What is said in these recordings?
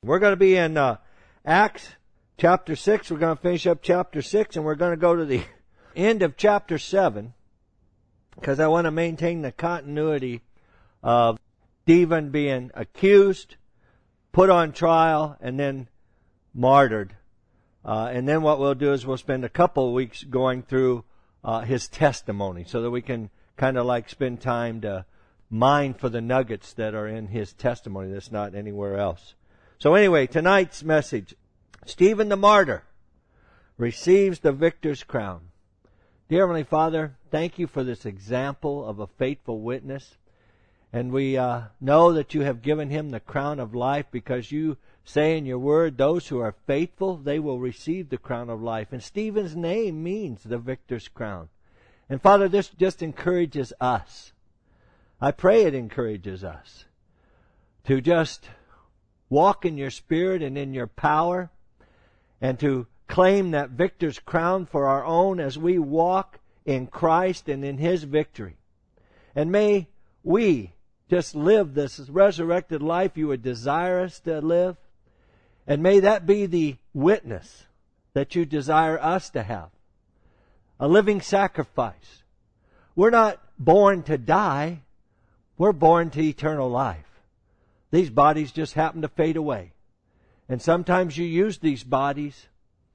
We're going to be in Acts chapter 6. We're going to finish up chapter 6, and we're going to go to the end of chapter 7, because I want to maintain the continuity of Stephen being accused, put on trial, and then martyred. And then what we'll do is we'll spend a couple of weeks going through his testimony, so that we can kind of like spend time to mine for the nuggets that are in his testimony that's not anywhere else. So anyway, tonight's message, Stephen the martyr receives the victor's crown. Dear Heavenly Father, thank you for this example of a faithful witness. And we know that you have given him the crown of life, because you say in your word, those who are faithful, they will receive the crown of life. And Stephen's name means the victor's crown. And Father, this just encourages us. I pray it encourages us to just walk in your Spirit and in your power, and to claim that victor's crown for our own as we walk in Christ and in His victory. And may we just live this resurrected life you would desire us to live. And may that be the witness that you desire us to have. A living sacrifice. We're not born to die. We're born to eternal life. These bodies just happen to fade away. And sometimes you use these bodies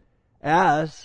as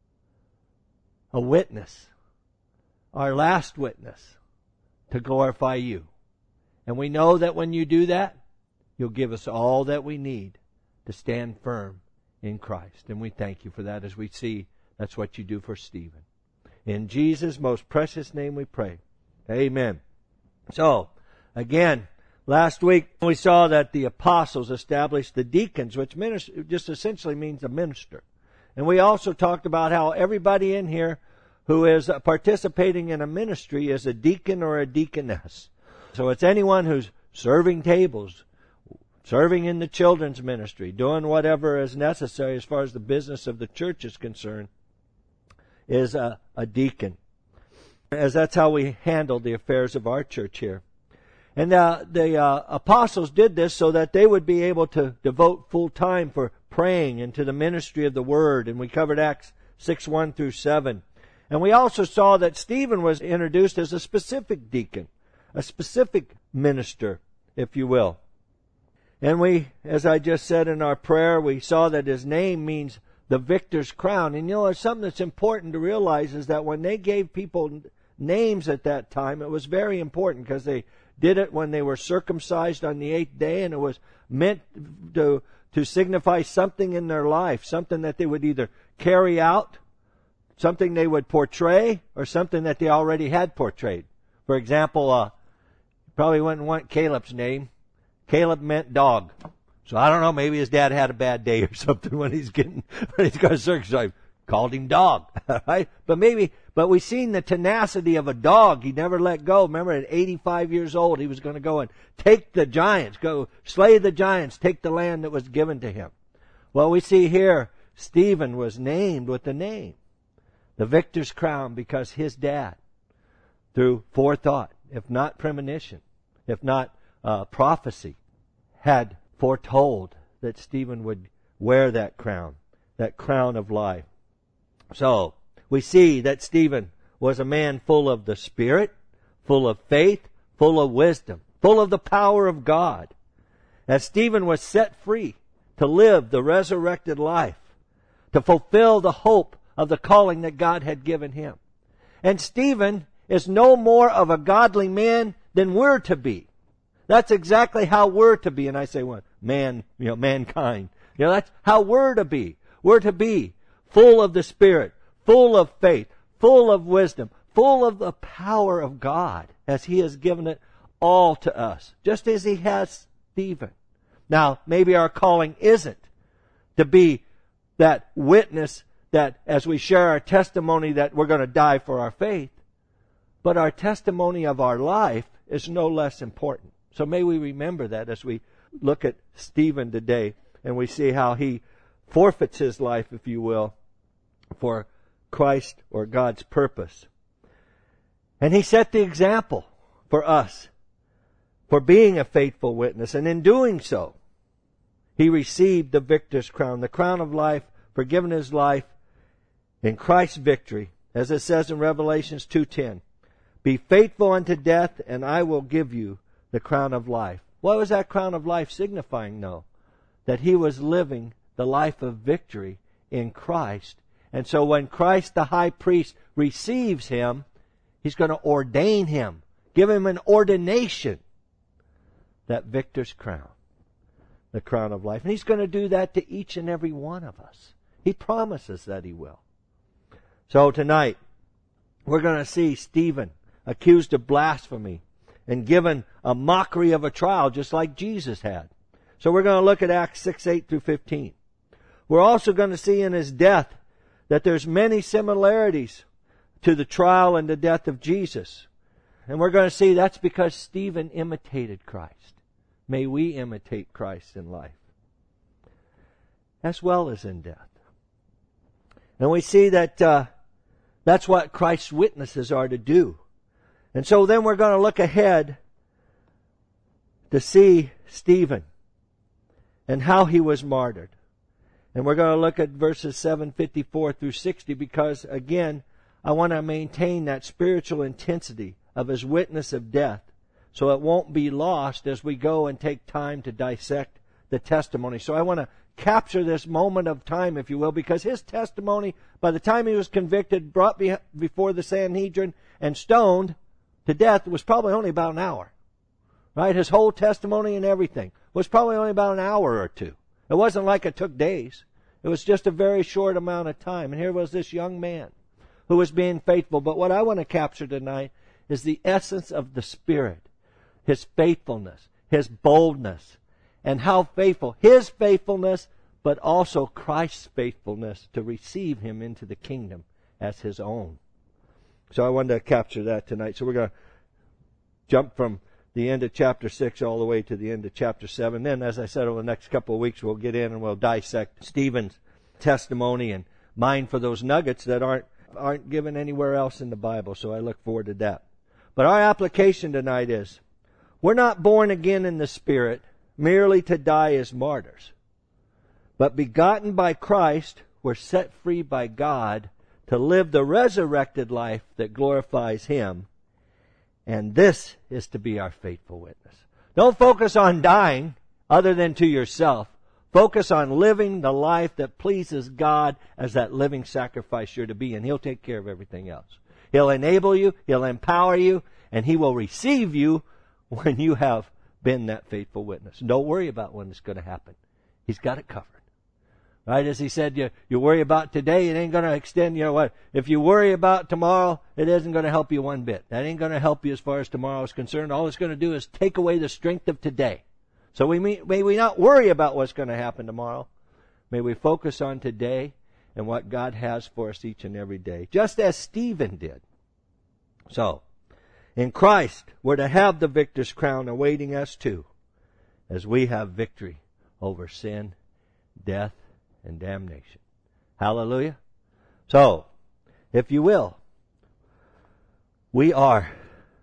a witness, our last witness, to glorify you. And we know that when you do that, you'll give us all that we need to stand firm in Christ. And we thank you for that, as we see that's what you do for Stephen. In Jesus' most precious name we pray. Amen. So, again, last week we saw that the apostles established the deacons, which just essentially means a minister. And we also talked about how everybody in here who is participating in a ministry is a deacon or a deaconess. So it's anyone who's serving tables, serving in the children's ministry, doing whatever is necessary as far as the business of the church is concerned, is a deacon. As that's how we handle the affairs of our church here. And the apostles did this so that they would be able to devote full time for praying and to the ministry of the Word. And we covered Acts 6:1 through 7. And we also saw that Stephen was introduced as a specific deacon, a specific minister, if you will. And we, as I just said in our prayer, we saw that his name means the victor's crown. And you know, something that's important to realize is that when they gave people names at that time, it was very important, because they did it when they were circumcised on the 8th day, and it was meant to signify something in their life, something that they would either carry out, something they would portray, or something that they already had portrayed. For example, probably wouldn't want Caleb's name. Caleb meant dog. So I don't know, maybe his dad had a bad day or something when he's got circumcised. Called him dog, right? But we've seen the tenacity of a dog. He never let go. Remember, at 85 years old, he was going to go and take the giants, go slay the giants, take the land that was given to him. Well, we see here, Stephen was named with the name, the victor's crown, because his dad, through forethought, if not premonition, if not prophecy, had foretold that Stephen would wear that crown of life. So, we see that Stephen was a man full of the Spirit, full of faith, full of wisdom, full of the power of God. As Stephen was set free to live the resurrected life, to fulfill the hope of the calling that God had given him. And Stephen is no more of a godly man than we're to be. That's exactly how we're to be. And I say, what? Mankind. That's how we're to be. We're to be full of the Spirit, full of faith, full of wisdom, full of the power of God, as He has given it all to us, just as He has Stephen. Now, maybe our calling isn't to be that witness that as we share our testimony that we're going to die for our faith, but our testimony of our life is no less important. So may we remember that as we look at Stephen today, and we see how he forfeits his life, if you will, for Christ or God's purpose. And he set the example for us for being a faithful witness. And in doing so, He received the victor's crown, the crown of life, for giving his life in Christ's victory. As it says in Revelations 2:10, be faithful unto death, and I will give you the crown of life. What was that crown of life signifying, though? That he was living the life of victory in Christ. And so when Christ the high priest receives him, he's going to ordain him, give him an ordination, that victor's crown, the crown of life. And he's going to do that to each and every one of us. He promises that he will. So tonight, we're going to see Stephen accused of blasphemy and given a mockery of a trial just like Jesus had. So we're going to look at Acts 6:8 through 15. We're also going to see in his death that there's many similarities to the trial and the death of Jesus. And we're going to see that's because Stephen imitated Christ. May we imitate Christ in life, as well as in death. And we see that that's what Christ's witnesses are to do. And so then we're going to look ahead to see Stephen and how he was martyred. And we're going to look at verses 7:54 through 60 because, again, I want to maintain that spiritual intensity of his witness of death so it won't be lost as we go and take time to dissect the testimony. So I want to capture this moment of time, if you will, because his testimony, by the time he was convicted, brought before the Sanhedrin, and stoned to death, was probably only about an hour. Right? His whole testimony and everything was probably only about an hour or two. It wasn't like it took days. It was just a very short amount of time. And here was this young man who was being faithful. But what I want to capture tonight is the essence of the Spirit, his faithfulness, his boldness, and how faithful, his faithfulness, but also Christ's faithfulness to receive him into the kingdom as his own. So I wanted to capture that tonight. So we're going to jump from the end of chapter 6 all the way to the end of chapter 7. Then, as I said, over the next couple of weeks, we'll get in and we'll dissect Stephen's testimony and mine for those nuggets that aren't given anywhere else in the Bible. So I look forward to that. But our application tonight is, we're not born again in the Spirit merely to die as martyrs, but begotten by Christ, we're set free by God to live the resurrected life that glorifies him. And this is to be our faithful witness. Don't focus on dying other than to yourself. Focus on living the life that pleases God as that living sacrifice you're to be, and he'll take care of everything else. He'll enable you, he'll empower you, and he will receive you when you have been that faithful witness. And don't worry about when it's going to happen. He's got it covered. Right? As he said, you worry about today, it ain't going to extend, what? If you worry about tomorrow, it isn't going to help you one bit. That ain't going to help you as far as tomorrow is concerned. All it's going to do is take away the strength of today. So may we not worry about what's going to happen tomorrow. May we focus on today and what God has for us each and every day, just as Stephen did. So, in Christ, we're to have the victor's crown awaiting us too, as we have victory over sin, death, and damnation. Hallelujah. So, if you will, we are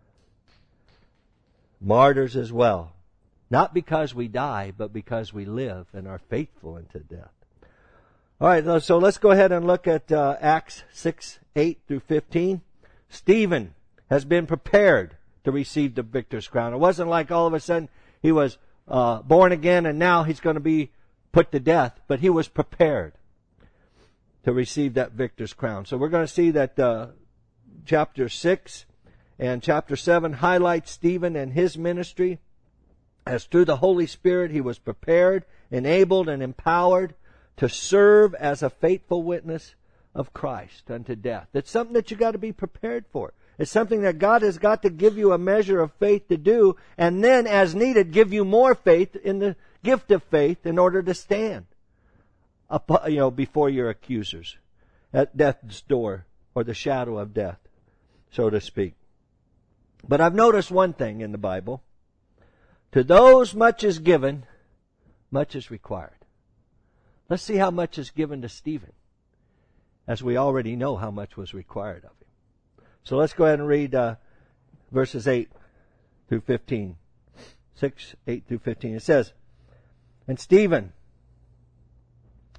martyrs as well. Not because we die, but because we live and are faithful unto death. All right, so let's go ahead and look at Acts 6:8 through 15. Stephen has been prepared to receive the victor's crown. It wasn't like all of a sudden he was born again and now he's going to be put to death, but he was prepared to receive that victor's crown. So we're going to see that chapter 6 and chapter 7 highlight Stephen and his ministry, as through the Holy Spirit he was prepared, enabled, and empowered to serve as a faithful witness of Christ unto death. It's something that you got to be prepared for. It's something that God has got to give you a measure of faith to do, and then, as needed, give you more faith in the gift of faith in order to stand before your accusers at death's door, or the shadow of death, so to speak. But I've noticed one thing in the Bible. To those much is given, much is required. Let's see how much is given to Stephen, as we already know how much was required of him. So let's go ahead and read verses 8 through 15. 6, 8 through 15. It says, And Stephen,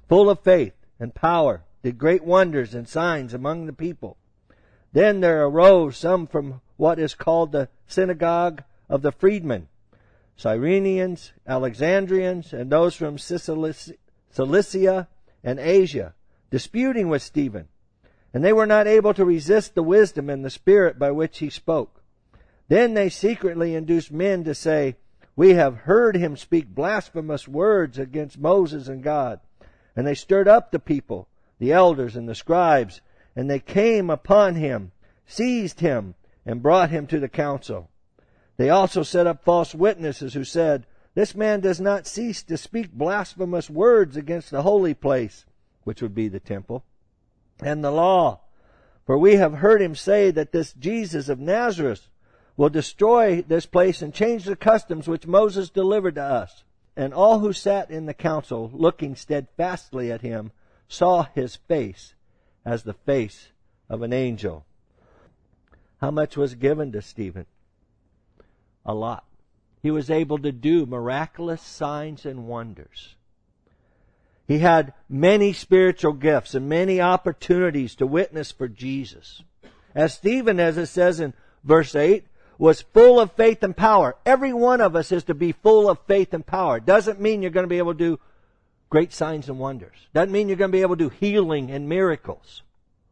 full of faith and power, did great wonders and signs among the people. Then there arose some from what is called the synagogue of the freedmen, Cyrenians, Alexandrians, and those from Cilicia and Asia, disputing with Stephen. And they were not able to resist the wisdom and the spirit by which he spoke. Then they secretly induced men to say, "We have heard him speak blasphemous words against Moses and God." And they stirred up the people, the elders and the scribes, and they came upon him, seized him, and brought him to the council. They also set up false witnesses who said, "This man does not cease to speak blasphemous words against the holy place," which would be the temple, "and the law. For we have heard him say that this Jesus of Nazareth will destroy this place and change the customs which Moses delivered to us." And all who sat in the council, looking steadfastly at him, saw his face as the face of an angel. How much was given to Stephen? A lot. He was able to do miraculous signs and wonders. He had many spiritual gifts and many opportunities to witness for Jesus. As Stephen, as it says in verse 8, was full of faith and power. Every one of us is to be full of faith and power. Doesn't mean you're going to be able to do great signs and wonders. Doesn't mean you're going to be able to do healing and miracles.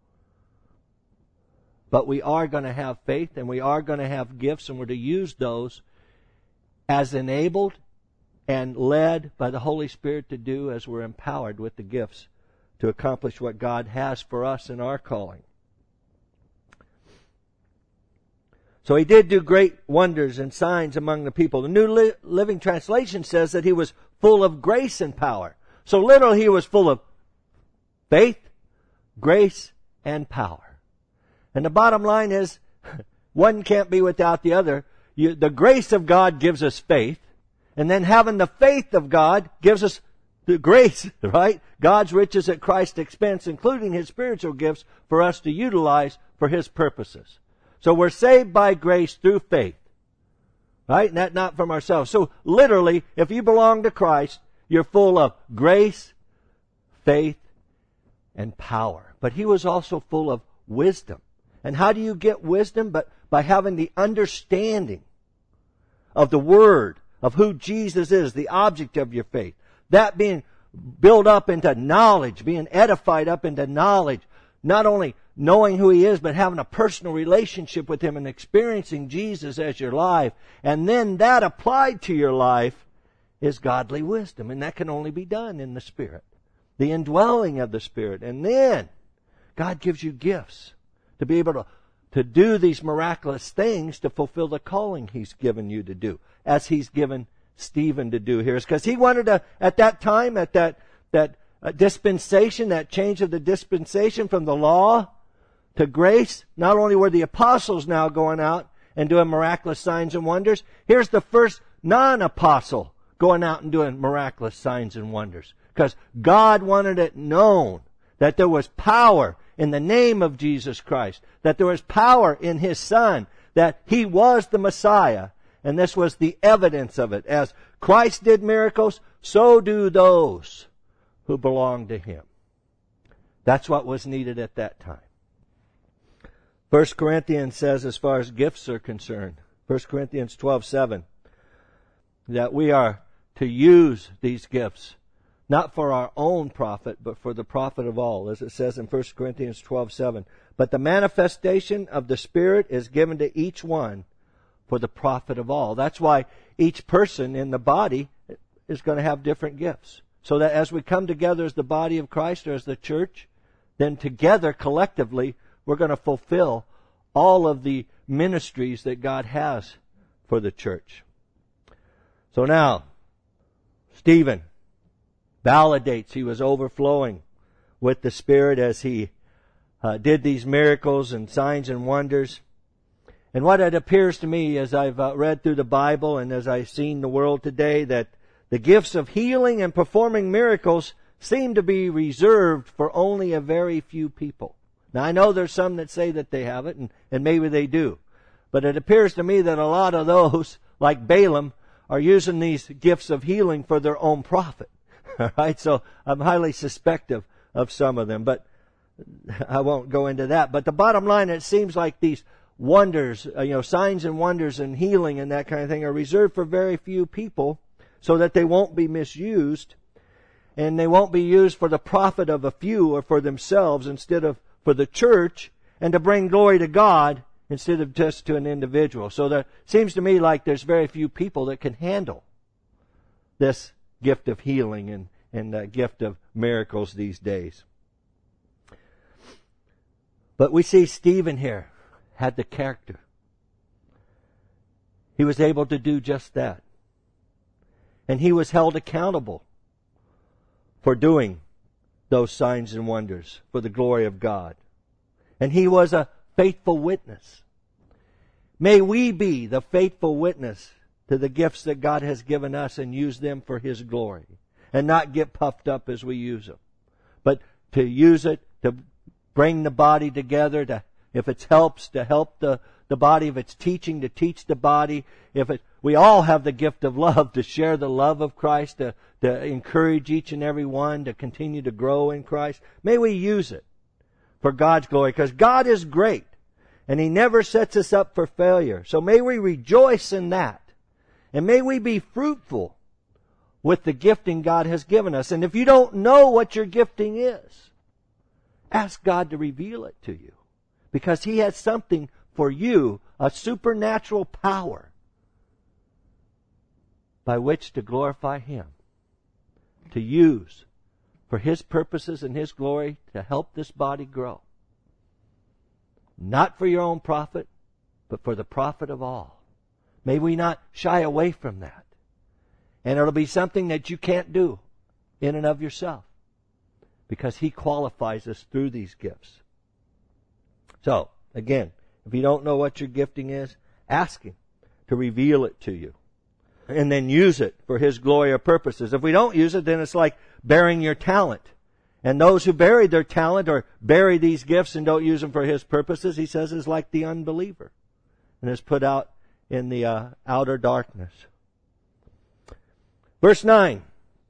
But we are going to have faith and we are going to have gifts, and we're to use those as enabled and led by the Holy Spirit to do as we're empowered with the gifts to accomplish what God has for us in our calling. So he did do great wonders and signs among the people. The New Living Translation says that he was full of grace and power. So literally he was full of faith, grace, and power. And the bottom line is, one can't be without the other. The grace of God gives us faith. And then having the faith of God gives us the grace, right? God's riches at Christ's expense, including His spiritual gifts for us to utilize for His purposes. So we're saved by grace through faith. Right? And that not from ourselves. So literally, if you belong to Christ, you're full of grace, faith, and power. But he was also full of wisdom. And how do you get wisdom? But by having the understanding of the Word, of who Jesus is, the object of your faith. That being built up into knowledge, being edified up into knowledge. Not only knowing who He is, but having a personal relationship with Him and experiencing Jesus as your life. And then that applied to your life is godly wisdom. And that can only be done in the Spirit. The indwelling of the Spirit. And then God gives you gifts to be able to do these miraculous things to fulfill the calling He's given you to do. As He's given Stephen to do here. Because he wanted to, at that time, at that dispensation, that change of the dispensation from the law to grace, not only were the apostles now going out and doing miraculous signs and wonders, here's the first non-apostle going out and doing miraculous signs and wonders. Because God wanted it known that there was power in the name of Jesus Christ, that there was power in His Son, that He was the Messiah, and this was the evidence of it. As Christ did miracles, so do those who belong to Him. That's what was needed at that time. 1 Corinthians says, as far as gifts are concerned, 1 Corinthians 12:7, that we are to use these gifts, not for our own profit, but for the profit of all, as it says in 1 Corinthians 12:7. But the manifestation of the Spirit is given to each one for the profit of all. That's why each person in the body is going to have different gifts. So that as we come together as the body of Christ or as the church, then together, collectively, we're going to fulfill all of the ministries that God has for the church. So now, Stephen validates he was overflowing with the Spirit as he did these miracles and signs and wonders. And what it appears to me as I've read through the Bible and as I've seen the world today, that the gifts of healing and performing miracles seem to be reserved for only a very few people. Now I know there's some that say that they have it, and maybe they do. But it appears to me that a lot of those, like Balaam, are using these gifts of healing for their own profit. All right, so I'm highly suspective of some of them, but I won't go into that. But the bottom line, it seems like these wonders, signs and wonders and healing and that kind of thing are reserved for very few people so that they won't be misused and they won't be used for the profit of a few or for themselves instead of for the church and to bring glory to God instead of just to an individual. So there seems to me like there's very few people that can handle this gift of healing and gift of miracles these days. But we see Stephen here had the character. He was able to do just that. And he was held accountable for doing those signs and wonders for the glory of God. And he was a faithful witness. May we be the faithful witness to the gifts that God has given us and use them for His glory. And not get puffed up as we use them. But to use it to bring the body together, to, if it helps, to help the body, if it's teaching, to teach the body. We all have the gift of love, to share the love of Christ, to encourage each and every one to continue to grow in Christ. May we use it for God's glory, because God is great, and He never sets us up for failure. So may we rejoice in that, and may we be fruitful with the gifting God has given us. And if you don't know what your gifting is, ask God to reveal it to you, because He has something for you, a supernatural power by which to glorify Him, to use for His purposes and His glory, to help this body grow. Not for your own profit, but for the profit of all. May we not shy away from that. And it'll be something that you can't do in and of yourself, because He qualifies us through these gifts. So, again, if you don't know what your gifting is, ask Him to reveal it to you. And then use it for His glory or purposes. If we don't use it, then it's like burying your talent. And those who bury their talent or bury these gifts and don't use them for His purposes, He says, is like the unbeliever and is put out in the outer darkness. Verse 9.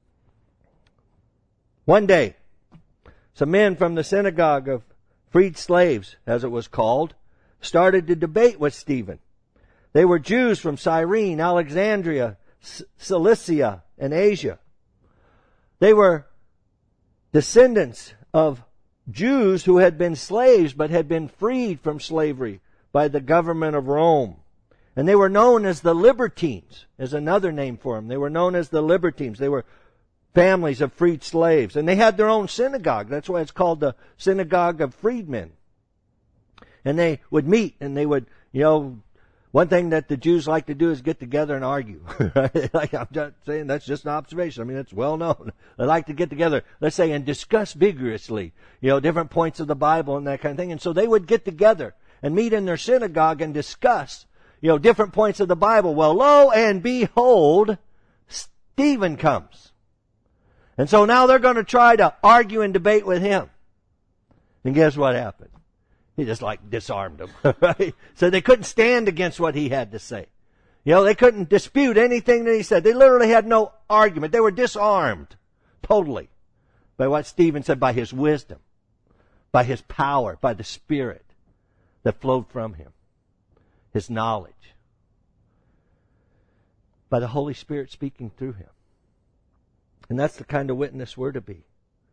One day, some men from the synagogue of freed slaves, as it was called, started to debate with Stephen. They were Jews from Cyrene, Alexandria, Cilicia, and Asia. They were descendants of Jews who had been slaves but had been freed from slavery by the government of Rome. And they were known as the Libertines, is another name for them. They were known as the Libertines. They were families of freed slaves. And they had their own synagogue. That's why it's called the Synagogue of Freedmen. And they would meet and they would, one thing that the Jews like to do is get together and argue. Like, I'm just saying, that's just an observation. I mean, it's well known. They like to get together, let's say, and discuss vigorously, different points of the Bible and that kind of thing. And so they would get together and meet in their synagogue and discuss, different points of the Bible. Well, lo and behold, Stephen comes. And so now they're going to try to argue and debate with him. And guess what happened? He just disarmed them. Right? So they couldn't stand against what he had to say. They couldn't dispute anything that he said. They literally had no argument. They were disarmed totally by what Stephen said, by his wisdom, by his power, by the Spirit that flowed from him, his knowledge, by the Holy Spirit speaking through him. And that's the kind of witness we're to be.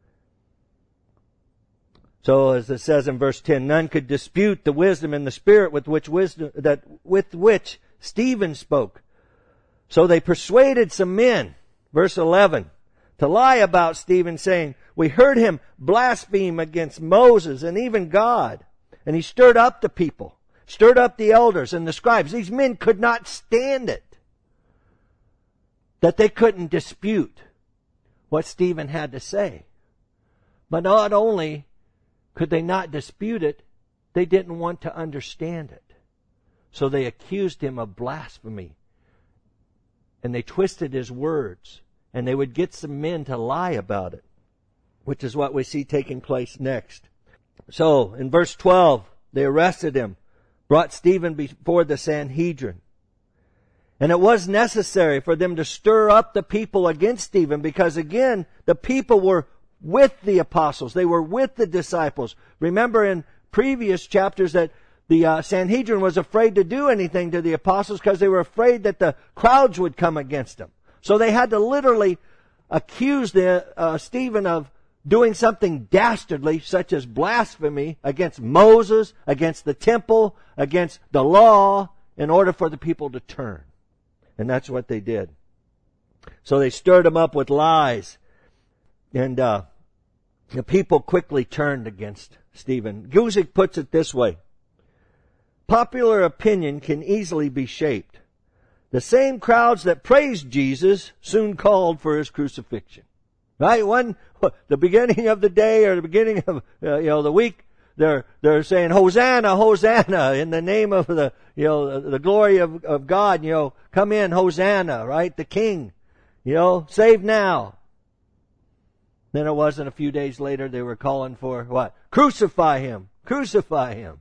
So as it says in verse 10, none could dispute the wisdom and the Spirit with which Stephen spoke. So they persuaded some men, verse 11, to lie about Stephen, saying, we heard him blaspheme against Moses and even God. And he stirred up the people, stirred up the elders and the scribes. These men could not stand it, that they couldn't dispute what Stephen had to say. But not only could they not dispute it, they didn't want to understand it. So they accused him of blasphemy. And they twisted his words. And they would get some men to lie about it, which is what we see taking place next. So in verse 12, they arrested him, brought Stephen before the Sanhedrin. And it was necessary for them to stir up the people against Stephen because, again, the people were with the apostles. They were with the disciples. Remember in previous chapters that the Sanhedrin was afraid to do anything to the apostles because they were afraid that the crowds would come against them. So they had to literally accuse Stephen of doing something dastardly, such as blasphemy against Moses, against the temple, against the law, in order for the people to turn. And that's what they did. So they stirred him up with lies. And the people quickly turned against Stephen. Guzik puts it this way. Popular opinion can easily be shaped. The same crowds that praised Jesus soon called for his crucifixion. Right? The beginning of the day or the beginning of the week, they're saying Hosanna, Hosanna in the name of the glory of God. Come in, Hosanna, right? The King, save now. Then it wasn't a few days later they were calling for what? Crucify him, crucify him.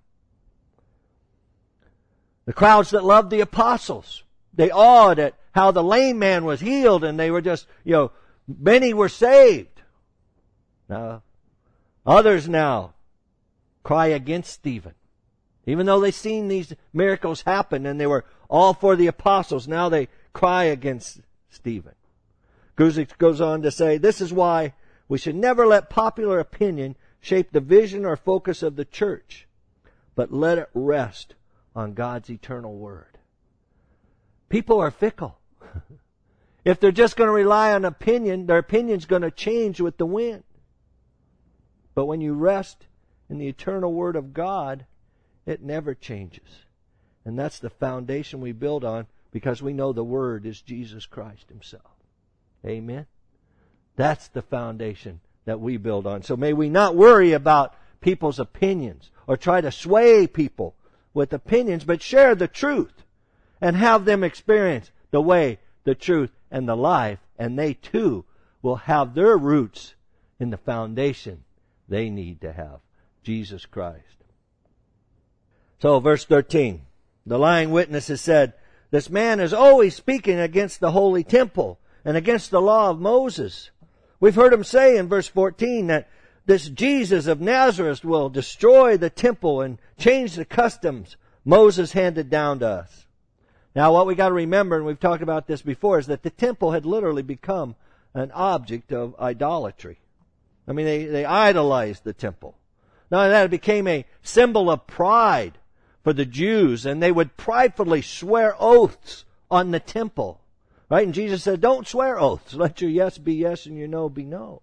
The crowds that loved the apostles, they awed at how the lame man was healed, and they were just many were saved. Now, others now cry against Stephen. Even though they've seen these miracles happen and they were all for the apostles, now they cry against Stephen. Guzik goes on to say, this is why we should never let popular opinion shape the vision or focus of the church, but let it rest on God's eternal word. People are fickle. If they're just going to rely on opinion, their opinion's going to change with the wind. But when you rest in the eternal word of God, it never changes. And that's the foundation we build on because we know the word is Jesus Christ himself. Amen? That's the foundation that we build on. So may we not worry about people's opinions or try to sway people with opinions, but share the truth and have them experience the way, the truth, and the life, and they too will have their roots in the foundation they need to have, Jesus Christ. So verse 13, the lying witness has said, this man is always speaking against the holy temple and against the law of Moses. We've heard him say in verse 14 that this Jesus of Nazareth will destroy the temple and change the customs Moses handed down to us. Now what we got to remember, and we've talked about this before, is that the temple had literally become an object of idolatry. I mean, they idolized the temple. Now that it became a symbol of pride for the Jews, and they would pridefully swear oaths on the temple. Right? And Jesus said, don't swear oaths. Let your yes be yes and your no be no.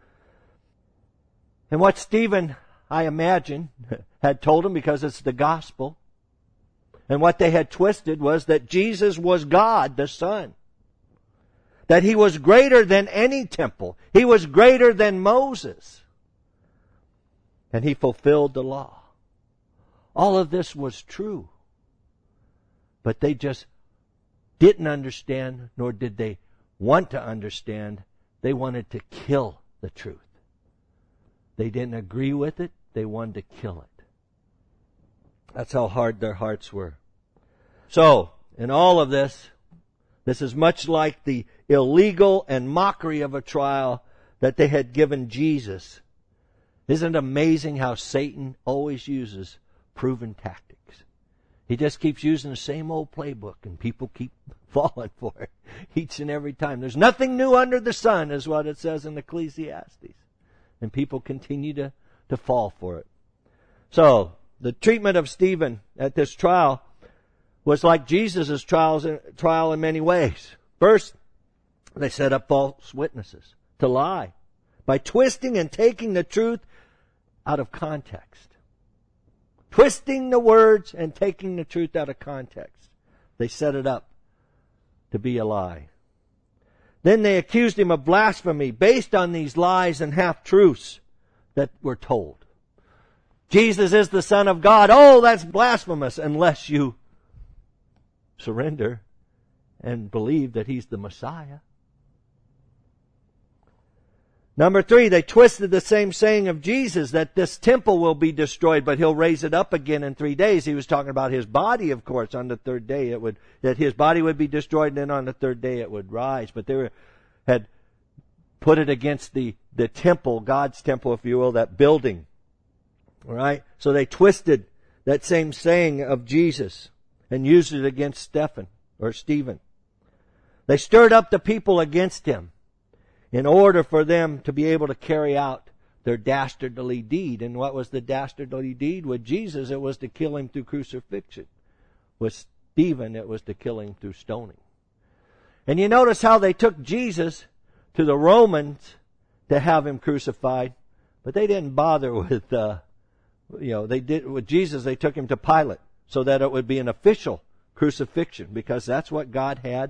And what Stephen, I imagine, had told him, because it's the gospel, and what they had twisted was that Jesus was God, the Son. That He was greater than any temple. He was greater than Moses. And He fulfilled the law. All of this was true. But they just didn't understand, nor did they want to understand. They wanted to kill the truth. They didn't agree with it. They wanted to kill it. That's how hard their hearts were. So, in all of this, this is much like the illegal and mockery of a trial that they had given Jesus. Isn't it amazing how Satan always uses proven tactics? He just keeps using the same old playbook, and people keep falling for it each and every time. There's nothing new under the sun, is what it says in Ecclesiastes. And people continue to fall for it. So, the treatment of Stephen at this trial was like Jesus' trial in many ways. First, they set up false witnesses to lie by twisting and taking the truth out of context. Twisting the words and taking the truth out of context. They set it up to be a lie. Then they accused him of blasphemy based on these lies and half-truths that were told. Jesus is the Son of God. Oh, that's blasphemous unless you surrender and believe that He's the Messiah. Number 3, they twisted the same saying of Jesus that this temple will be destroyed, but He'll raise it up again in 3 days. He was talking about His body, of course. On the third day, that His body would be destroyed, and then on the third day it would rise. But they had put it against the temple, God's temple, if you will, that building. All right? So they twisted that same saying of Jesus and used it against Stephen. They stirred up the people against Him in order for them to be able to carry out their dastardly deed. And what was the dastardly deed? With Jesus, it was to kill Him through crucifixion. With Stephen, it was to kill him through stoning. And you notice how they took Jesus to the Romans to have Him crucified, but they didn't bother with, with Jesus, they took Him to Pilate so that it would be an official crucifixion, because that's what God had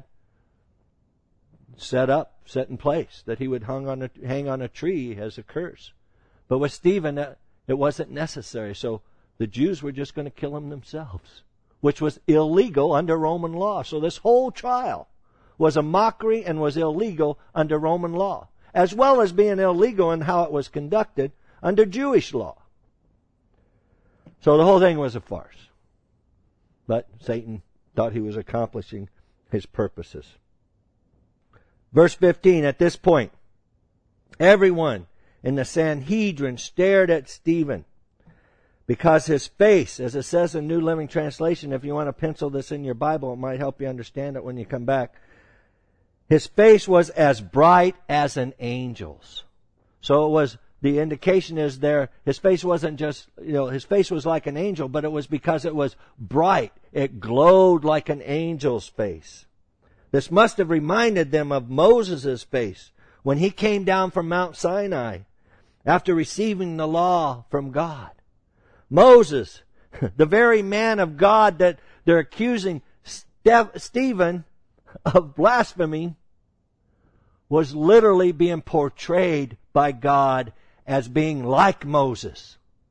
set in place, that He would hang on a tree as a curse. But with Stephen, it wasn't necessary. So the Jews were just going to kill him themselves, which was illegal under Roman law. So this whole trial was a mockery and was illegal under Roman law, as well as being illegal in how it was conducted under Jewish law. So the whole thing was a farce. But Satan thought he was accomplishing his purposes. Verse 15, at this point, everyone in the Sanhedrin stared at Stephen because his face, as it says in New Living Translation, if you want to pencil this in your Bible, it might help you understand it when you come back. His face was as bright as an angel's. So it was, the indication is there, his face wasn't just, his face was like an angel, but it was because it was bright. It glowed like an angel's face. This must have reminded them of Moses' face when he came down from Mount Sinai after receiving the law from God. Moses, the very man of God that they're accusing Stephen of blasphemy, was literally being portrayed by God as being like Moses.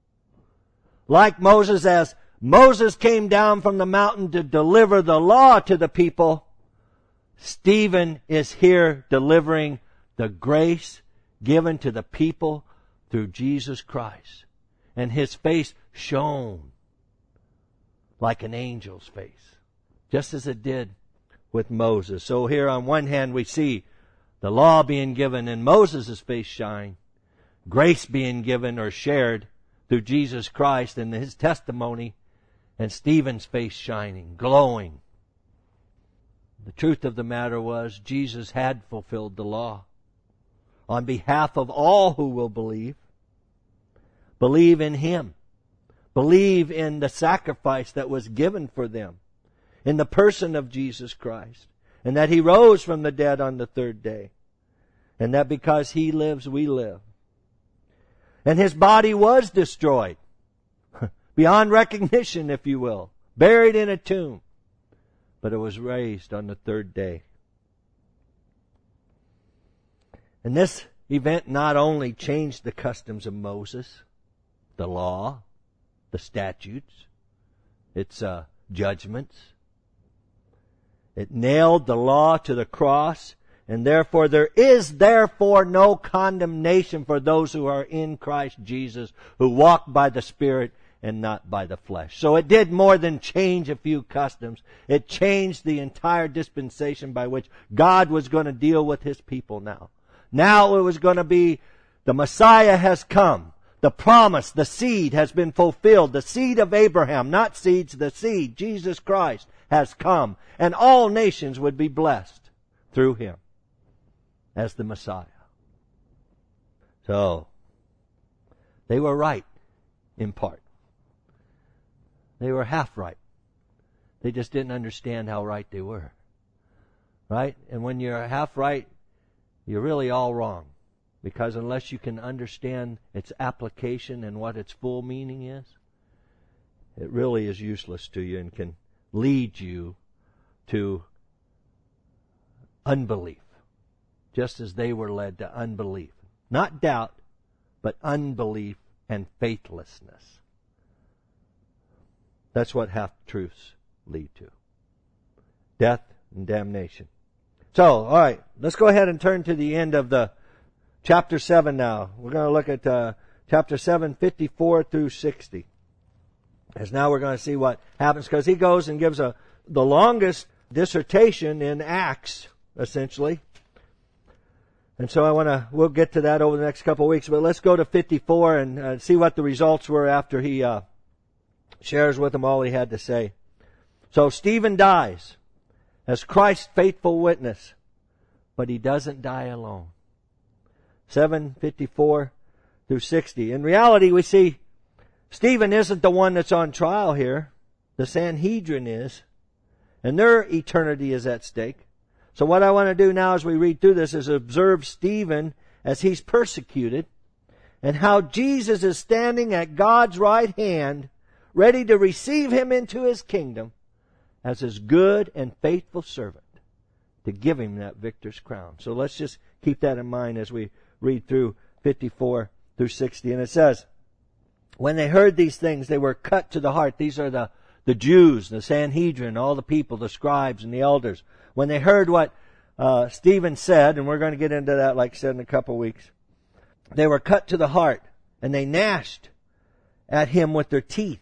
Like Moses, as Moses came down from the mountain to deliver the law to the people, Stephen is here delivering the grace given to the people through Jesus Christ. And his face shone like an angel's face, just as it did with Moses. So here on one hand we see the law being given and Moses' face shine, grace being given or shared through Jesus Christ and His testimony, and Stephen's face shining, glowing. The truth of the matter was, Jesus had fulfilled the law on behalf of all who will believe. Believe in Him. Believe in the sacrifice that was given for them in the person of Jesus Christ, and that He rose from the dead on the third day, and that because He lives, we live. And His body was destroyed, beyond recognition, if you will, buried in a tomb. But it was raised on the third day. And this event not only changed the customs of Moses, the law, the statutes, its judgments. It nailed the law to the cross, and therefore there is no condemnation for those who are in Christ Jesus, who walk by the Spirit and not by the flesh. So it did more than change a few customs. It changed the entire dispensation by which God was going to deal with His people now. Now it was going to be, the Messiah has come. The promise, the seed has been fulfilled. The seed of Abraham, not seeds, the seed, Jesus Christ, has come. And all nations would be blessed through Him as the Messiah. So, they were right in part. They were half right. They just didn't understand how right they were. Right? And when you're half right, you're really all wrong. Because unless you can understand its application and what its full meaning is, it really is useless to you and can lead you to unbelief. Just as they were led to unbelief. Not doubt, but unbelief and faithlessness. That's what half-truths lead to. Death and damnation. So, all right, let's go ahead and turn to the end of the chapter 7 now. We're going to look at chapter 7, 54 through 60. As now we're going to see what happens, because he goes and gives the longest dissertation in Acts, essentially. And so we'll get to that over the next couple of weeks, but let's go to 54 and see what the results were after he shares with them all he had to say. So Stephen dies as Christ's faithful witness, but he doesn't die alone. 7:54 through 60. In reality, we see Stephen isn't the one that's on trial here. The Sanhedrin is. And their eternity is at stake. So what I want to do now as we read through this is observe Stephen as he's persecuted, and how Jesus is standing at God's right hand, ready to receive him into his kingdom as his good and faithful servant, to give him that victor's crown. So let's just keep that in mind as we read through 54 through 60. And it says, when they heard these things, they were cut to the heart. These are the Jews, the Sanhedrin, all the people, the scribes and the elders. When they heard what Stephen said, and we're going to get into that, like I said, in a couple of weeks, they were cut to the heart, and they gnashed at him with their teeth.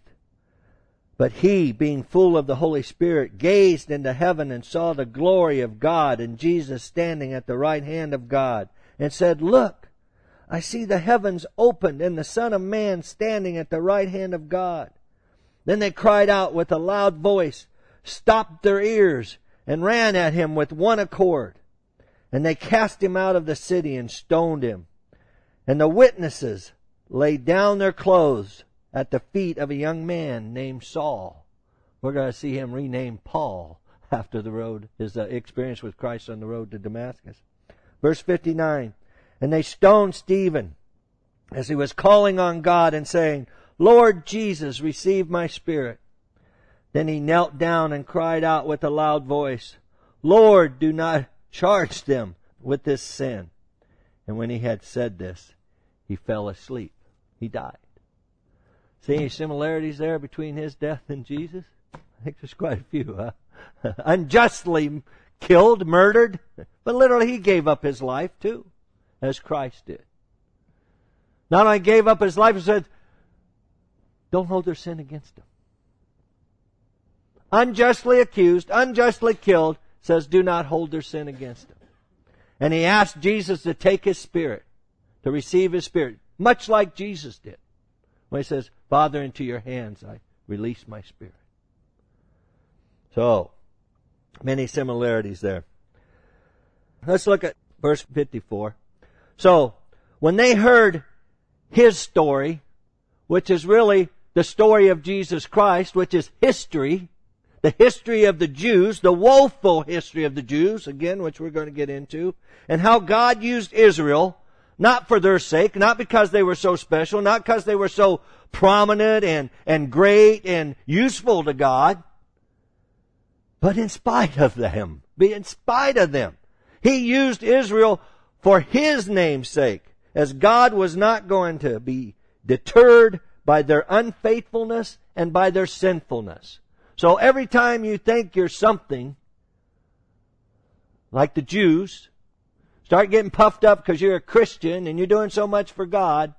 But he, being full of the Holy Spirit, gazed into heaven and saw the glory of God and Jesus standing at the right hand of God, and said, Look, I see the heavens opened and the Son of Man standing at the right hand of God. Then they cried out with a loud voice, stopped their ears, and ran at him with one accord. And they cast him out of the city and stoned him. And the witnesses laid down their clothes at the feet of a young man named Saul. We're going to see him renamed Paul after his experience with Christ on the road to Damascus. Verse 59, and they stoned Stephen as he was calling on God and saying, Lord Jesus, receive my spirit. Then he knelt down and cried out with a loud voice, Lord, do not charge them with this sin. And when he had said this, he fell asleep. He died. See any similarities there between his death and Jesus? I think there's quite a few, huh? Unjustly killed, murdered, but literally he gave up his life too, as Christ did. Not only gave up his life, he said, don't hold their sin against them. Unjustly accused, unjustly killed, says do not hold their sin against them. And he asked Jesus to take his spirit, to receive his spirit, much like Jesus did. When he says, Father, into your hands I release my spirit. So, many similarities there. Let's look at verse 54. So, when they heard his story, which is really the story of Jesus Christ, which is history, the history of the Jews, the woeful history of the Jews, again, which we're going to get into, and how God used Israel, not for their sake, not because they were so special, not because they were so prominent and great and useful to God, but in spite of them. In spite of them. He used Israel for his name's sake, as God was not going to be deterred by their unfaithfulness and by their sinfulness. So every time you think you're something, like the Jews, start getting puffed up because you're a Christian and you're doing so much for God,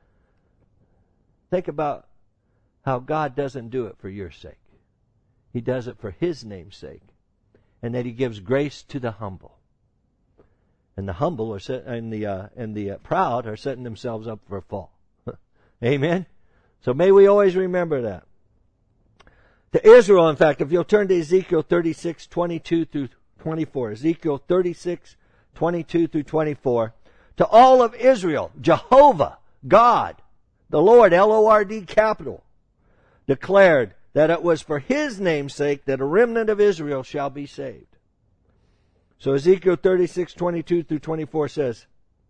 think about how God doesn't do it for your sake. He does it for his name's sake. And that he gives grace to the humble. And the humble and the proud are setting themselves up for a fall. Amen? So may we always remember that. To Israel, in fact, if you'll turn to Ezekiel 36, 22 through 24. Ezekiel 36, 22 through 24. To all of Israel, Jehovah, God, the Lord, L-O-R-D capital, declared that it was for his name's sake that a remnant of Israel shall be saved. So Ezekiel 36, 22 through 24 says,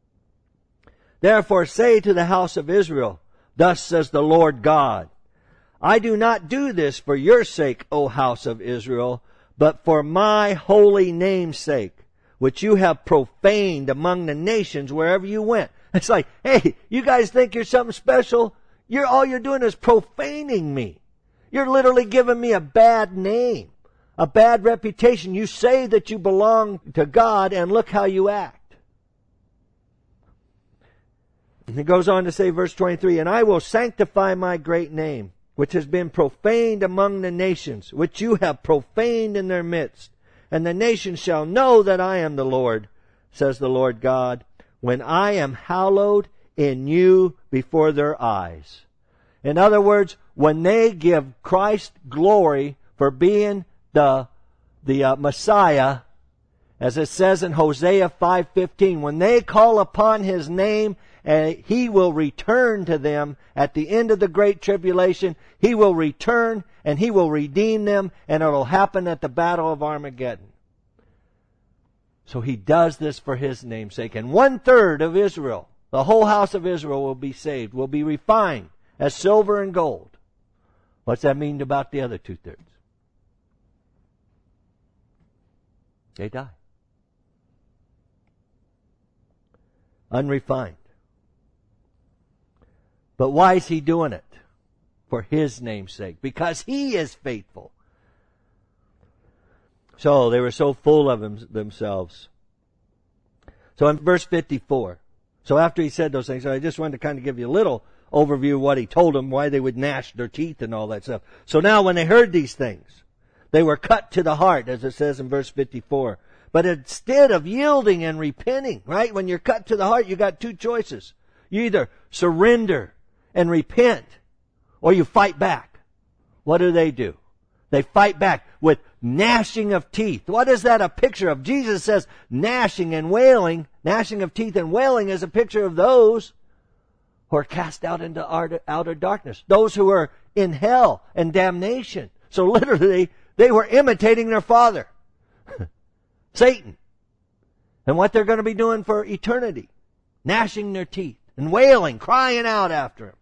Therefore say to the house of Israel, Thus says the Lord God, I do not do this for your sake, O house of Israel, but for my holy name's sake, which you have profaned among the nations wherever you went. It's like, hey, you guys think you're something special? All you're doing is profaning me. You're literally giving me a bad name, a bad reputation. You say that you belong to God, and look how you act. He goes on to say, verse 23, and I will sanctify my great name, which has been profaned among the nations, which you have profaned in their midst. And the nations shall know that I am the Lord, says the Lord God, when I am hallowed in you before their eyes. In other words, when they give Christ glory for being the Messiah, as it says in Hosea 5:15, when they call upon His name, He will return to them at the end of the Great Tribulation. He will return and He will redeem them, and it will happen at the Battle of Armageddon. So He does this for His name's sake. And 1/3 of Israel, the whole house of Israel, will be saved, will be refined as silver and gold. What's that mean about the other 2/3? They die. Unrefined. But why is He doing it? For His name's sake. Because He is faithful. So they were so full of themselves. So in verse 54, so after He said those things, so I just wanted to kind of give you a little overview of what He told them, why they would gnash their teeth and all that stuff. So now when they heard these things, they were cut to the heart, as it says in verse 54. But instead of yielding and repenting, right? When you're cut to the heart, you got two choices. You either surrender and repent, or you fight back. What do? They fight back with gnashing of teeth. What is that a picture of? Jesus says gnashing and wailing, gnashing of teeth and wailing is a picture of those who are cast out into outer darkness. Those who are in hell and damnation. So literally, they were imitating their father, Satan, and what they're going to be doing for eternity. Gnashing their teeth and wailing, crying out after Him.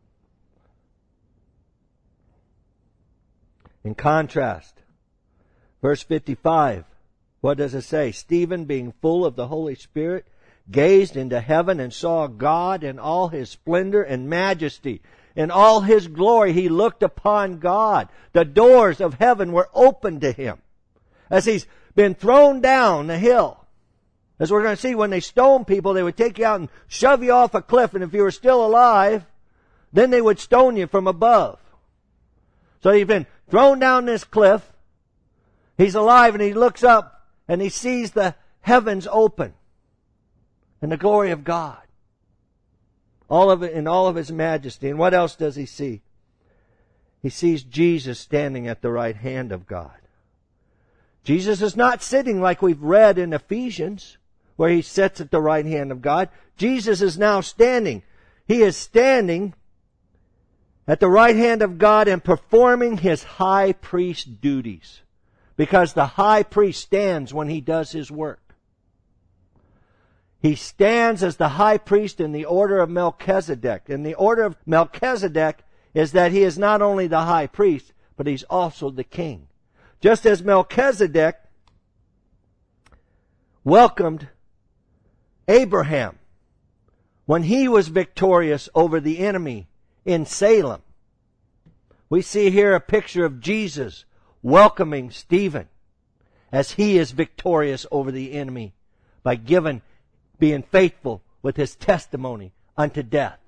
In contrast, verse 55, what does it say? Stephen, being full of the Holy Spirit, gazed into heaven and saw God in all His splendor and majesty. In all His glory he looked upon God. The doors of heaven were opened to him. As he's been thrown down the hill. As we're going to see, when they stone people, they would take you out and shove you off a cliff, and if you were still alive, then they would stone you from above. So he's been thrown down this cliff. He's alive, and he looks up, and he sees the heavens open. And the glory of God. All of it in all of His majesty. And what else does he see? He sees Jesus standing at the right hand of God. Jesus is not sitting like we've read in Ephesians, where He sits at the right hand of God. Jesus is now standing. He is standing at the right hand of God and performing His high priest duties. Because the high priest stands when he does his work. He stands as the high priest in the order of Melchizedek. And the order of Melchizedek is that he is not only the high priest, but he's also the king. Just as Melchizedek welcomed Abraham when he was victorious over the enemy in Salem. We see here a picture of Jesus welcoming Stephen as he is victorious over the enemy by being faithful with his testimony unto death.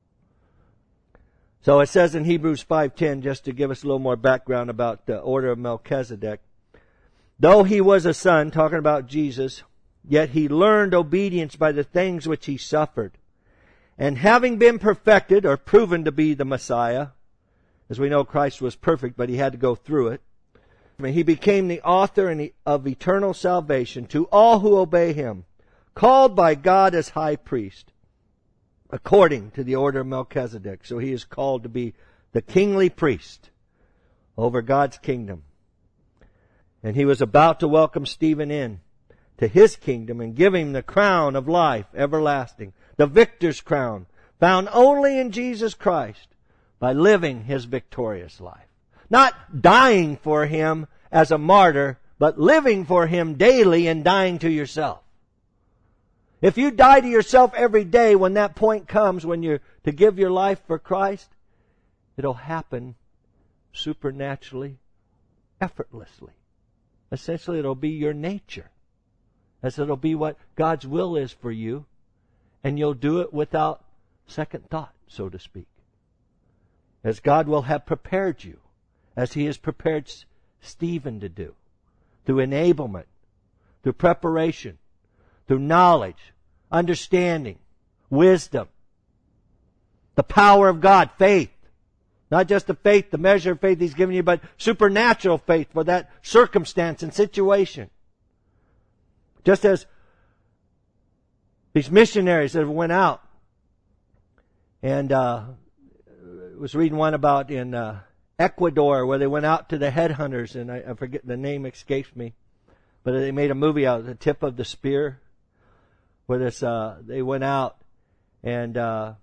So it says in Hebrews 5:10, just to give us a little more background about the order of Melchizedek, though he was a son, talking about Jesus, yet he learned obedience by the things which he suffered. And having been perfected, or proven to be the Messiah, as we know Christ was perfect, but he had to go through it, he became the author of eternal salvation to all who obey him, called by God as high priest, according to the order of Melchizedek. So he is called to be the kingly priest over God's kingdom. And he was about to welcome Stephen in to his kingdom and give him the crown of life everlasting, the victor's crown, found only in Jesus Christ, by living his victorious life. Not dying for him as a martyr, but living for him daily and dying to yourself. If you die to yourself every day, when that point comes when you're to give your life for Christ, it'll happen supernaturally, effortlessly. Essentially, it'll be your nature. As it'll be what God's will is for you. And you'll do it without second thought, so to speak. As God will have prepared you, as He has prepared Stephen to do, through enablement, through preparation, through knowledge, understanding, wisdom, the power of God, faith. Not just the faith, the measure of faith He's given you, but supernatural faith for that circumstance and situation. Just as these missionaries that went out, and was reading one about in Ecuador where they went out to the headhunters, and I forget, the name escapes me, but they made a movie out of the tip of the spear, where they went out and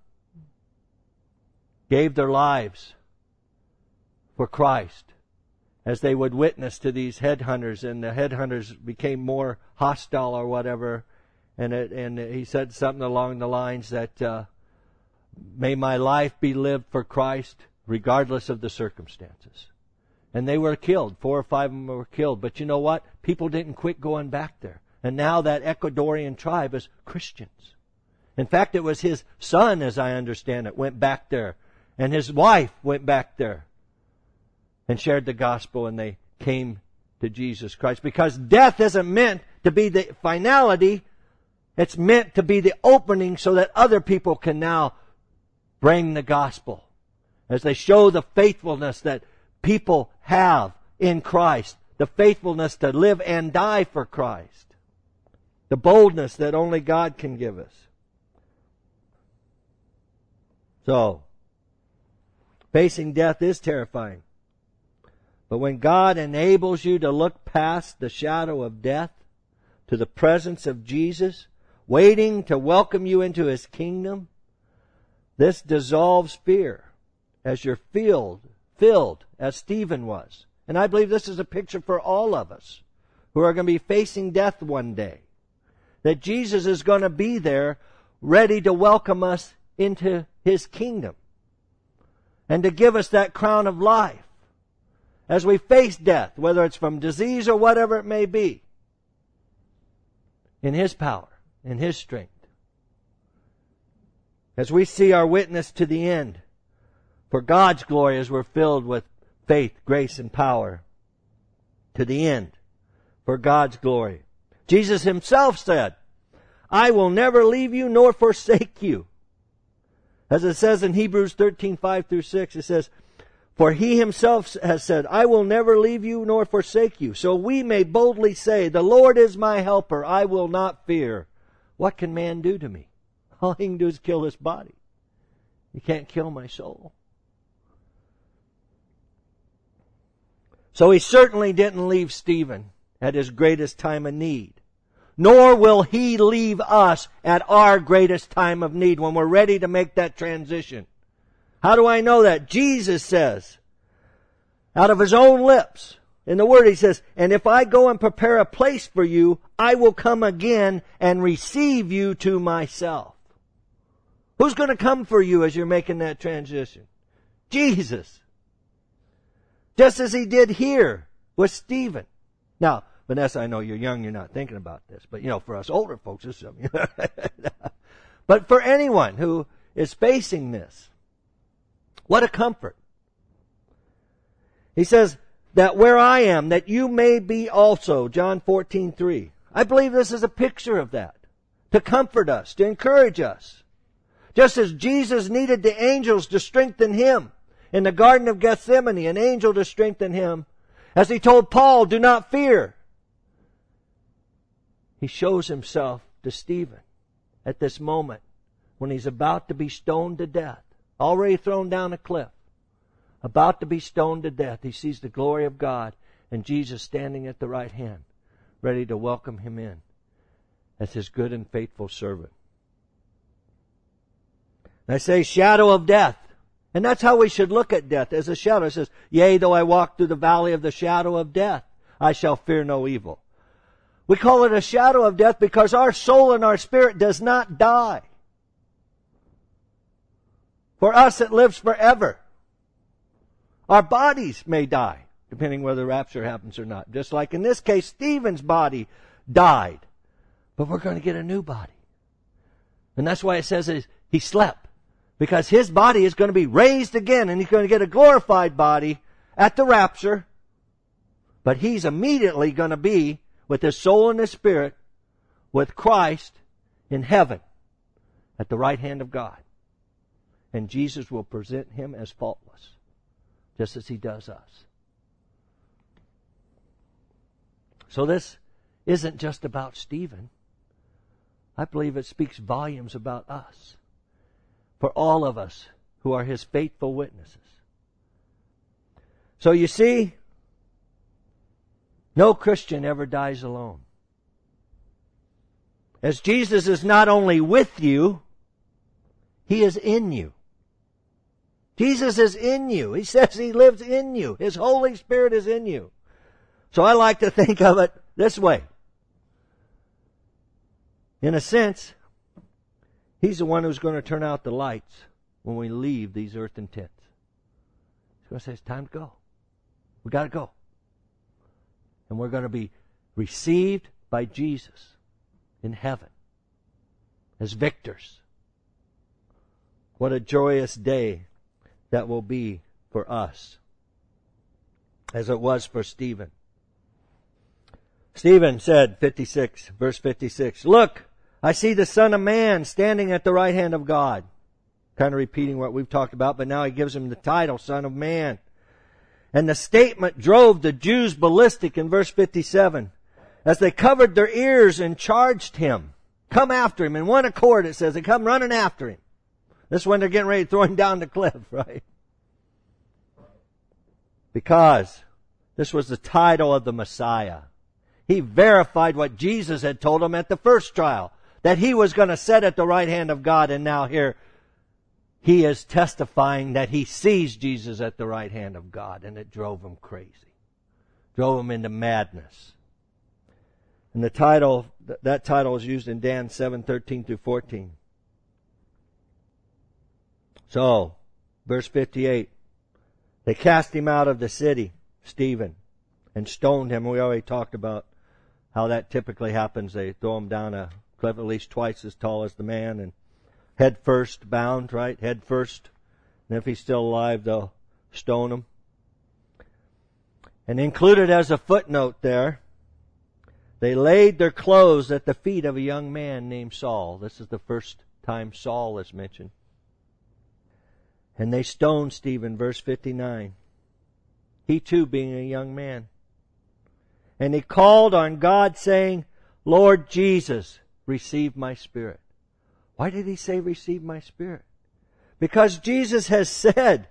gave their lives for Christ as they would witness to these headhunters, and the headhunters became more hostile or whatever, and he said something along the lines that may my life be lived for Christ regardless of the circumstances. And they were killed. 4 or 5 of them were killed. But you know what? People didn't quit going back there. And now that Ecuadorian tribe is Christians. In fact, it was his son, as I understand it, went back there. And his wife went back there and shared the gospel, and they came to Jesus Christ. Because death isn't meant to be the finality. It's meant to be the opening so that other people can now bring the gospel. As they show the faithfulness that people have in Christ. The faithfulness to live and die for Christ. The boldness that only God can give us. So, facing death is terrifying. But when God enables you to look past the shadow of death to the presence of Jesus, waiting to welcome you into His kingdom, this dissolves fear as you're filled as Stephen was. And I believe this is a picture for all of us who are going to be facing death one day. That Jesus is going to be there ready to welcome us into His kingdom and to give us that crown of life as we face death, whether it's from disease or whatever it may be, in His power, in His strength. As we see our witness to the end, for God's glory, as we're filled with faith, grace, and power, to the end, for God's glory. Jesus Himself said, I will never leave you nor forsake you. As it says in Hebrews 13:5-6, it says, for He Himself has said, I will never leave you nor forsake you. So we may boldly say, the Lord is my helper, I will not fear. What can man do to me? All he can do is kill this body. He can't kill my soul. So He certainly didn't leave Stephen at his greatest time of need. Nor will He leave us at our greatest time of need when we're ready to make that transition. How do I know that? Jesus says, out of His own lips, in the Word He says, and if I go and prepare a place for you, I will come again and receive you to myself. Who's going to come for you as you're making that transition? Jesus. Just as He did here with Stephen. Now, Vanessa, I know you're young, you're not thinking about this, but for us older folks, it's something. But for anyone who is facing this, what a comfort. He says, that where I am, that you may be also, John 14:3. I believe this is a picture of that. To comfort us, to encourage us. Just as Jesus needed the angels to strengthen Him in the Garden of Gethsemane, an angel to strengthen Him. As He told Paul, do not fear. He shows Himself to Stephen at this moment when he's about to be stoned to death, already thrown down a cliff, about to be stoned to death. He sees the glory of God and Jesus standing at the right hand, ready to welcome him in as His good and faithful servant. And I say shadow of death. And that's how we should look at death, as a shadow. It says, yea, though I walk through the valley of the shadow of death, I shall fear no evil. We call it a shadow of death because our soul and our spirit does not die. For us, it lives forever. Our bodies may die, depending whether the rapture happens or not. Just like in this case, Stephen's body died. But we're going to get a new body. And that's why it says he slept. Because his body is going to be raised again, and he's going to get a glorified body at the rapture. But he's immediately going to be, with his soul and his spirit, with Christ in heaven at the right hand of God. And Jesus will present him as faultless, just as he does us. So this isn't just about Stephen. I believe it speaks volumes about us, for all of us who are his faithful witnesses. So you see, no Christian ever dies alone. As Jesus is not only with you, he is in you. Jesus is in you. He says he lives in you. His Holy Spirit is in you. So I like to think of it this way. In a sense, he's the one who's going to turn out the lights when we leave these earthen tents. He's going to say, it's time to go. We got to go. And we're going to be received by Jesus in heaven as victors. What a joyous day that will be for us, as it was for Stephen. Stephen said, verse 56, "Look, I see the Son of Man standing at the right hand of God." Kind of repeating what we've talked about, but now he gives him the title, Son of Man. And the statement drove the Jews ballistic in verse 57. As they covered their ears and charged him. Come after him. In one accord it says, they come running after him. This is when they're getting ready to throw him down the cliff, right? Because this was the title of the Messiah. He verified what Jesus had told him at the first trial, that he was going to sit at the right hand of God, and now here he is testifying that he sees Jesus at the right hand of God, and it drove him crazy. Drove him into madness. And the title, that title is used in Dan 7:13 through 14. So, verse 58, they cast him out of the city, Stephen, and stoned him. We already talked about how that typically happens. They throw him down a cliff at least twice as tall as the man, and head first bound, right? Head first. And if he's still alive, they'll stone him. And included as a footnote there, they laid their clothes at the feet of a young man named Saul. This is the first time Saul is mentioned. And they stoned Stephen, verse 59. He too being a young man. And he called on God saying, Lord Jesus, receive my spirit. Why did he say receive my spirit? Because Jesus has said,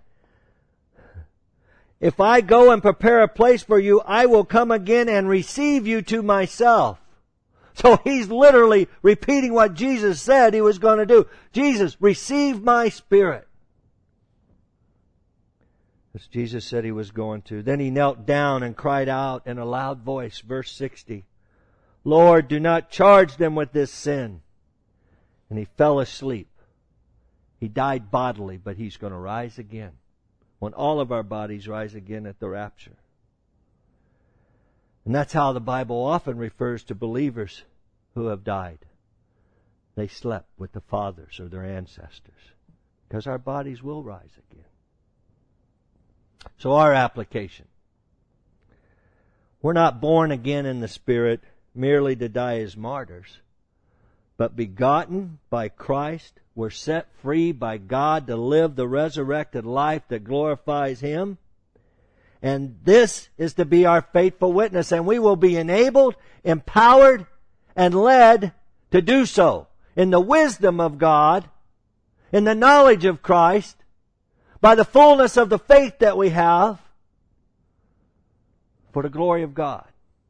if I go and prepare a place for you, I will come again and receive you to myself. So he's literally repeating what Jesus said he was going to do. Jesus, receive my spirit. As Jesus said he was going to. Then he knelt down and cried out in a loud voice, verse 60, Lord, do not charge them with this sin. And he fell asleep. He died bodily, but he's going to rise again. When all of our bodies rise again at the rapture. And that's how the Bible often refers to believers who have died. They slept with the fathers or their ancestors. Because our bodies will rise again. So our application. We're not born again in the Spirit merely to die as martyrs, but begotten by Christ. We're set free by God to live the resurrected life that glorifies Him. And this is to be our faithful witness. And we will be enabled, empowered, and led to do so in the wisdom of God, in the knowledge of Christ, by the fullness of the faith that we have, for the glory of God.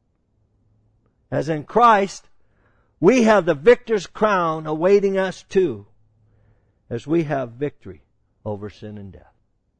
As in Christ, we have the victor's crown awaiting us too, as we have victory over sin and death.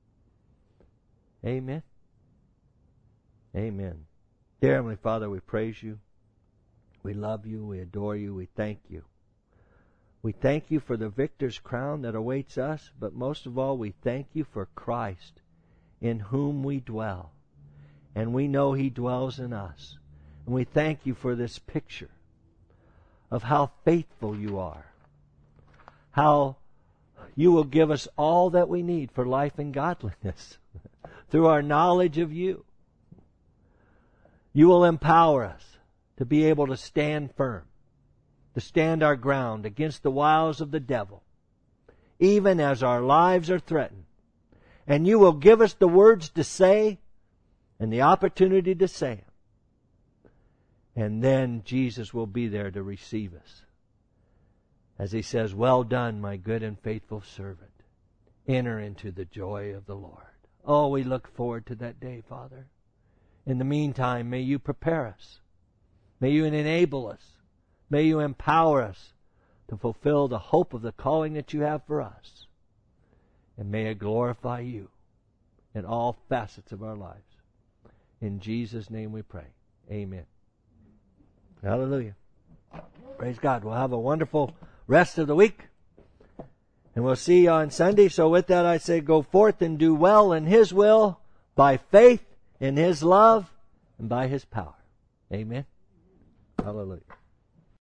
Amen. Amen. Dear Heavenly Father, we praise you. We love you. We adore you. We thank you. We thank you for the victor's crown that awaits us, but most of all, we thank you for Christ, in whom we dwell. And we know He dwells in us. And we thank you for this picture of how faithful you are, how You will give us all that we need for life and godliness through our knowledge of You. You will empower us to be able to stand firm, to stand our ground against the wiles of the devil, even as our lives are threatened. And You will give us the words to say and the opportunity to say them. And then Jesus will be there to receive us. As He says, "Well done, my good and faithful servant. Enter into the joy of the Lord." Oh, we look forward to that day, Father. In the meantime, may You prepare us. May You enable us. May You empower us to fulfill the hope of the calling that You have for us. And may it glorify You in all facets of our lives. In Jesus' name we pray. Amen. Hallelujah. Praise God. We'll have a wonderful rest of the week. And we'll see you on Sunday. So with that I say, go forth and do well in His will, by faith in His love, and by His power. Amen. Hallelujah.